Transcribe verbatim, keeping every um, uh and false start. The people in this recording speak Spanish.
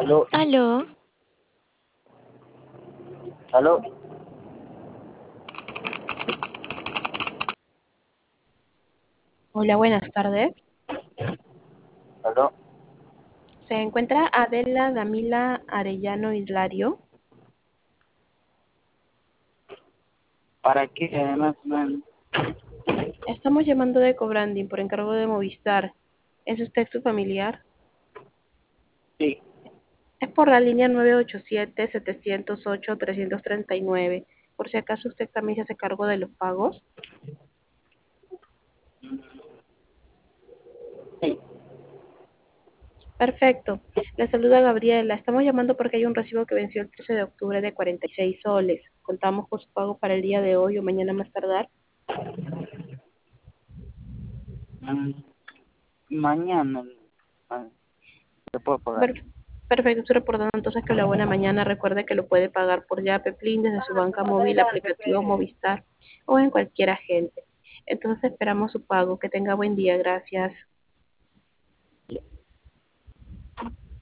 Aló, Aló, aló, Hola, buenas tardes. aló. Se encuentra Adela Damila Arellano Hilario. ¿Para qué? Además, man, Estamos llamando de Cobranding por encargo de Movistar. ¿Es usted su familiar? sí, Es por la línea nueve ocho siete, setecientos ocho, trescientos treinta y nueve. Por si acaso usted también se hace cargo de los pagos. sí. Perfecto. Le saluda Gabriela. Estamos llamando porque hay un recibo que venció el trece de octubre de cuarenta y seis soles. Contamos con su pago para el día de hoy o mañana más tardar. Mm, mañana ah, te puedo pagar. Per- Perfecto, estoy reportando entonces que la buena mañana recuerde que lo puede pagar por Yape Plin desde su banca móvil, aplicativo Movistar o en cualquier agente. Entonces esperamos su pago. Que tenga buen día. Gracias.